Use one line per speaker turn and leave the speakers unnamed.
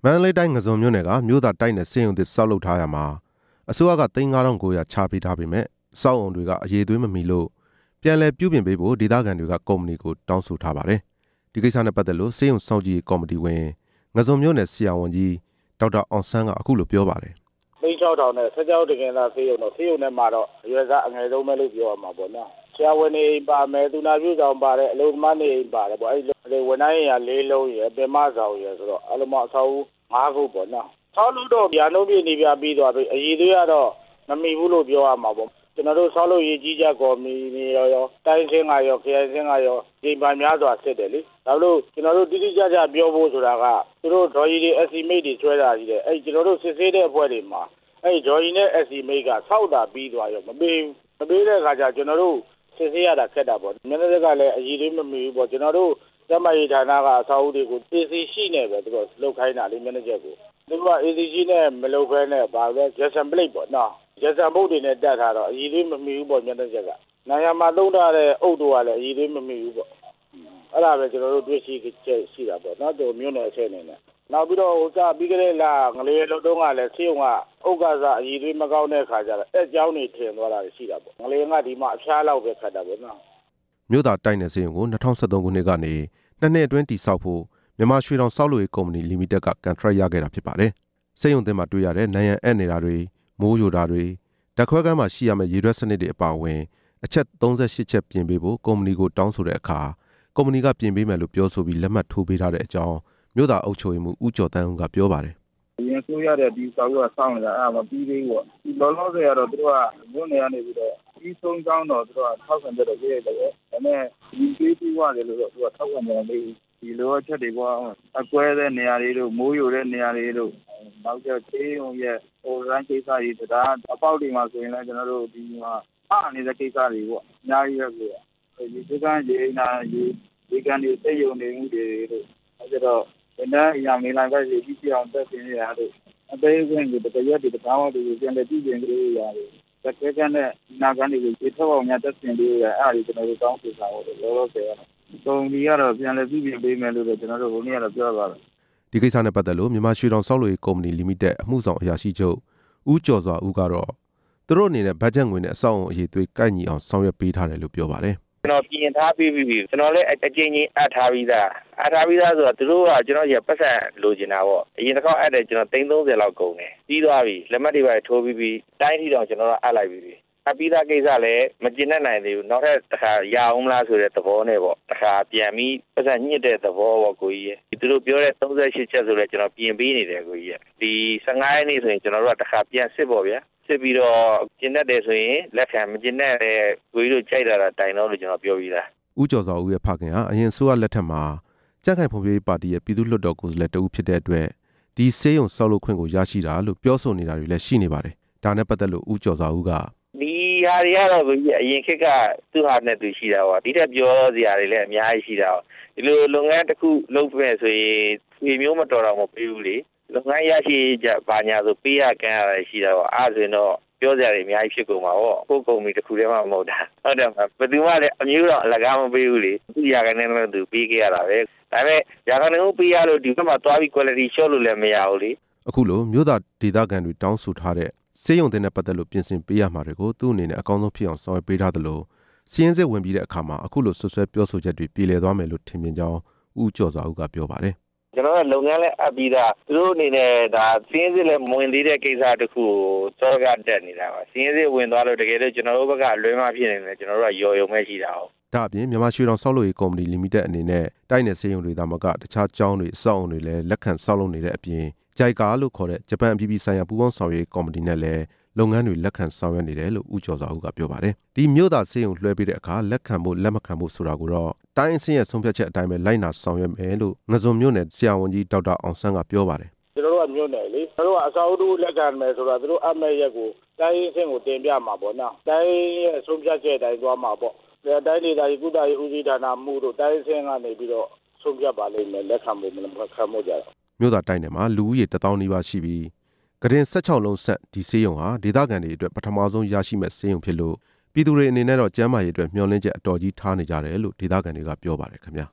မန္တလေးတိုင်းငဇုံမြို့နယ်ကမြို့သားတိုက်နယ်စေယုံသစ်ဆောက်လုပ်ထားရမှာအစိုးရက3,900ချပေးထားပေမဲ့စောက်အုံတွေကအရေးသွေးမမီလို့ပြန်လည်ပြုပြင်ပေးဖို့ဒေသခံတွေကကုမ္ပဏီကိုတောင်းဆိုထားပါတယ်။ဒီကိစ္စနဲ့ပတ်သက်လို့စေယုံစောင့်ကြည့်ကော်မတီဝင်ငဇုံမြို့နယ်ဆရာဝန်ကြီးဒေါက်တာအောင်ဆန်းကအခုလိုပြောပါတယ်
။6,000နဲ့ဆက်ကြောက်တကယ်လားစေယုံနဲ့မှာတော့အရွယ်စားအငယ်ဆုံးပဲလို့ပြောရမှာပေါ့နော်။ဆရာဝန်နေပါမယ်သူနာပြုဆောင်ပါတယ်အလုပ်သမားနေပါတယ်ပေါ့အဲ့ဝန်ထမ်းရ4လုံးရယ်ပင်မဆောင်ရယ်ဆိုတော့အလုံးမအဆောက်5ခုပေါ့နော်။ဆောက်လို့တော့ညာလုံးပြနေပြပြီးသွားပြီအရေးသွေးကတော့မမီဘူးလို့ပြောရမှာပေါ့ကျွန်တော်တို့ဆောက်လို့ရေးကြီးကြကော်မီရောတိုင်းစင်းကရောခရိုင်စင်းကရောဒီပန်များစွာစစ်တယ်လေဒါလို့ကျွန်တော်တို့တိတိကျကျပြောဖို့ဆိုတာကသူတို့ဒေါ်ကြီးတွေ estimate တွေဆွဲတာကြီးတယ်အဲ့ကျွန်တော်တို့စစ်ဆေးတဲ့အဖွဲ့တွေမှာအဲ့ဒေါ်ကြီးနဲ့ estimate ကဆောက်တာပြီးသွားရောမပေးတဲ့အခါကျကျွန်တော်တို့စစ်ဆေးရတာခက်တာပေါ့မျက်နှာသက်ကလည်းအရေးလေးမမီဘူးပေါ့ကျွန်တော်တို့ကျမကြီးဌာနကအဆောက်အဦတွေကို AC ရှိနေပဲသူတို့လုတ်ခိုင်းတာလေမျက်နှာချက်ကိုသူက AC ရှိနဲ့မလုတ်ခဲနဲ့ပါပဲ Jackson Plate ပေါ့နော်ရစံဘုတ်တွေနဲ့တက်ထားတော့အည်သွေးမမီဘူးပေါ့မျက်နှာချက်ကနိုင်ငံမှာသုံးထားတဲ့အုပ်တို့ကလည်းအည်သွေးမမီဘူးပေါ့အဲ့ဒါပဲကျွန်တော်တို့တွေ့ရှိတာပေါ့နော်သူမြို့နယ်အဆင့်နေနဲ့နောက်ပြီးတော့ပြီးကြတဲ့လာငလေးလုံးတုံးကလည်းဆေးုံကအုတ်ကစားအည်သွေးမကောင်းတဲ့ခါကျတော့အဲ့ကြောင်းတွေထင်သွားတာရှိတာပေါ့ငလေးကဒီမှာအဖျားလောက်ပဲခတ်တာပေါ့နော်
မြို့သားတိုက်နယ်စေယုံကို2013ခုနှစ်ကနေ2နှစ်အတွင်းတည်ဆောက်ဖို့မြန်မာရွှေတောင်ဆောက်လုပ်ရေးကုမ္ပဏီလီမိတက်ကကန်ထရိုက်ရခဲ့တာဖြစ်ပါတယ်စေယုံတင်မှာတွေ့ရတဲ့နိုင်ရန်အပ်နေတာတွေမိုးယိုတာတွေဓာတ်ခွဲခန်းမှာရှိရမယ့်ရေရွက်စနစ်တွေအပါအဝင်အချက်38ချက်ပြင်ပေးဖို့ကုမ္ပဏီကိုတောင်းဆိုတဲ့အခါကုမ္ပဏီကပြင်ပေးမယ်လို့ပြောဆိုပြီးလက်မှတ်ထိုးပေးထားတဲ့အကြောင်းမြို့သားအုပ်ချုပ်ရေးမှူးဦးကျော်တန်းဦးကပြောပါတယ်
။ရင်ဆိုရတဲ့ဒီဆောက်ရဆောင်းနေတာအဲ့မပြီးသေးဘူးပေါ့။ဒီလောလောဆယ်ကတော့သူတို့ကမြို့နယ်ကနေပြီးတော့ပြီးဆုံးကြောင်းတော့သူတို့ကထောက်ခံတဲ့ရေးရတယ်။ဒါပေမဲ့ဒီပေးပြီးရတယ်လို့တော့သူကထောက်ခံတယ်လေ။ဒီလိုအချက်တွေပေါ့အကွဲတဲ့နေရာတွေတို့မိုးယိုတဲ့နေရာတွေတို့နောက်ကျသေးုံရဲ့ဟိုရန်ကိစ္စတွေဒါအပေါက်တွေမှာဆိုရင်လည်းကျွန်တော်တို့ဒီမှာအားနေတဲ့ကိစ္စတွေပေါ့အများကြီးပဲဆိုဒီစကန်ရေနာဒီကန်တွေစိတ်ယုံနေမှုတွေတို့အဲဒါတော့ဒီနေ့ရမေးလိုက်ပဲဒီကြည့်အောင်တက်ပြနေရတယ်အသေးစိတ်ကိုတကယ်ဒီတောင်းတွေပြန်လက်ကြည့်ရင်ကြည့်ရတယ်တကယ်ကနဲ့နာကန်တွေကိုဒီထောက်အောင်များတက်ပြနေရအဲ့ဒါကျွန်တော်တို့တောင်းဆိုတာလို့လောလောဆယ်ကုမ္ပဏီကတော့ပြန်လည်ပြုပြင်ပေးမယ်လို့ကျွန်တော်တို့ဘုန်းကြီးကတော့ပြောပါတယ်
ဒီကိစ္စနဲ့ပတ်သက်လို့မြန်မာရွှေတောင်ဆောက်လုပ်ရေးကုမ္ပဏီလီမိတက်အမှုဆောင်အရာရှိချုပ်ဦးကျော်စွာဦးကတော့သူတို့အနေနဲ့ဘတ်ဂျက်ငွေနဲ့အဆောက်အုံအရေးသွေးကိုက်ညီအောင်ဆောင်ရွက်ပေးထားတယ်လို့ပြောပါတယ်
ကျွန်တော်ပြင်ထားပြီးပြီကျွန်တော်လည်းအကျဉ်းချင်းအပ်ထားပြီးသားဆိုတော့သူတို့ကကျွန်တော်ရပတ်စံလိုချင်တာပေါ့အရင်တစ်ခေါက်အပ်တယ်ကျွန်တော်330လောက်ကုန်တယ်ပြီးသွားပြီလက်မှတ်တွေပါထိုးပြီးတိုင်းထီတော့ကျွန်တော်ကအပ်လိုက်ပြီအပိသားကိစ္စလည်းမကျင်နိုင်သေးဘူးနောက်ထပ်တစ်ခါရအောင်မလားဆိုတဲ့သဘောနဲ့ပေါ့တစ်ခါပြန်ပြီးပတ်စံညစ်တဲ့သဘောပေါ့ကိုကြီးရဲ့သူတို့ပြောတဲ့38ချက်ဆိုလဲကျွန်တော်ပြင်ပေးနေတယ်ကိုကြီးရဲ့ဒီ15ရက်နေ့ဆိုရင်ကျွန်တော်တို့ကတစ်ခါပြန်စစ်ပေါ့ဗျာစစ်ပြီးတော့ကျင်တတ်တယ်ဆိုရင်လက်ခံမကျင်တတ်တဲ့ကိုကြီးတို့ကြိုက်တာတိုင်တော့လို့ကျွန်တော်ပြောပြီးသား
ဦးကျော်စွာဦးရဲ့ဖခင်ဟာအရင်ဆိုရလက်ထက်မှာကြက်ခိုင်ဖွံ့ဖြိုးရေးပါတီရဲ့ပြည်သူ့လွှတ်တော်ကိုယ်စားလှယ်တဦးဖြစ်တဲ့အတွက်ဒီစေယုံဆောက်လုပ်ခွင့်ကိုရရှိတာလို့ပြောဆိုနေတာတွေလည်းရှိနေပါတယ်ဒါနဲ့ပတ်သက်လို့ဦးကျော်စွာဦးက
ဒီဟာတွေကတော့အရင်ခေတ်ကသူ့ဟာနဲ့သူရှိတာပေါ့ဒီတက်ပြောစရာတွေလည်းအများကြီးရှိတာဒီလိုလုပ်ငန်းတစ်ခုလုပ်မယ်ဆိုရင်ဒီမျိုးမတော်တော့မပေးဘူးလေလုပ်ငန်းရရှိကြဘာညာဆိုပေးရကန်ရရှိတာပေါ့အဲ့ဒါဆိုရင်တော့ပြောစရာတွေအများကြီးဖြစ်ကုန်ပါပေါ့ကိုကုမ္ပဏီတစ်ခုတည်းမှမဟုတ်တာဟုတ်တယ်ဘယ်သူမှလည်းအမျိုးတော့အလကားမပေးဘူးလေသူရာခိုင်နှုန်းနဲ့သူပေးခဲ့ရတာပဲဒါပေမဲ့ရာခိုင်နှုန်းပေးရလို့ဒီဘက်မှာသွားပြီး quality ရှော့လို့လည်းမရဘူးလေ
အခုလိုမြို့သားဒေသခံတွေတောင်းဆိုထားတဲ့စေယုံတင်တဲ့ပတ်သက်လို့ပြင်ဆင်ပေးရမှာတွေကိုသူ့အနေနဲ့အကောင်းဆုံးဖြစ်အောင်ဆောင်ရွက်ပေးထားသလိုစီးရင်စစ်ဝင်ပြီးတဲ့အခါမှာအခုလိုဆွဆွဲပြောဆိုချက်တွေပြည်လည်သွားမယ်လို့ထင်မြင်ကြောင်းဦးကျော်စွာဦးကပြောပါတယ်
ကျွန်တော်ကလုပ်ငန်းလဲအပ်ပြီးသားသူတို့အနေနဲ့ဒါစီးရင်စစ်လည်းမဝင်သေးတဲ့ကိစ္စတခုကိုစောကတက်နေတာပါစီးရင်စစ်ဝင်သွားလို့တကယ်လို့ကျွန်တော်တို့ဘက်ကလွဲမှားဖြစ်နေတယ်ကျွန်တော်တို့ကရော်ရုံပဲရှိတာဟုတ်
ဒါအပြင်မြန်မာရွှေတောင်ဆောက်လုပ်ရေးကုမ္ပဏီလီမိတက်အနေနဲ့တိုက်နယ်စေယုံတွေသာမကတခြားကျောင်းတွေအဆောက်အုံတွေလည်းလက်ခံဆောက်လုပ်နေတဲ့အပြင်ဂျိုက်ကာလို့ခေါ်တဲ့ဂျပန်အပြည်ပြည်ဆိုင်ရာပူးပေါင်းဆောင်ရွက်ရေးကော်မတီနဲ့လည်းလုပ်ငန်းတွေလက်ခံဆောင်ရွက်နေတယ်လို့ဦးကျော်စွာဦးကပြောပါတယ်ဒီမြို့သားစေယုံလွှဲပေးတဲ့အခါလက်ခံဖို့လက်မခံဖို့ဆိုတာကိုတော့တိုင်းအဆင့်ရဲ့ဆုံးဖြတ်ချက်အတိုင်းပဲလိုက်နာဆောင်ရွက်မယ်လို့ငဇုံမြို့နယ်ဆရာဝန်ကြီးဒေါက်တာအောင်ဆန်းကပြောပါတယ်
ကျွန်တော်တို့ကမြို့နယ်လေကျွန်တော်တို့ကအစောအုပ်လက်ခံမယ်ဆိုတာသူတို့အမဲ့ရက်ကိုတိုင်းအဆင့်ကိုတင်ပြမှာပေါ့နော်တိုင်းရဲ့ဆုံးဖြတ်ချက်အတိုင်းသွားမှာပေါ့တိုင်းဒေသကြီးကုသရေးဦးစီးဌာနမှုတို့တိုင်းအဆင့်ကနေပြီးတော့ဆုံးဖြတ်ပါလိမ့်မယ်လက်ခံဖို့မလက်ခံဖို့ကြတော့
မြို့သားတိုင်းနယ်မှာလူဦးရေ1000နီးပါးရှိပြီးကရင်16လုံးဆက်ဒီစေယုံဟာဒေသခံတွေအတွက်ပထမဆုံးရရှိမဲ့စေယုံဖြစ်လို့ပြည်သူတွေအနေနဲ့တော့ကျန်းမာရေးအတွက်မျှော်လင့်ချက်အတော်ကြီးထားနေကြတယ်လို့ဒေသခံတွေကပြောပါတယ်ခင်ဗျာ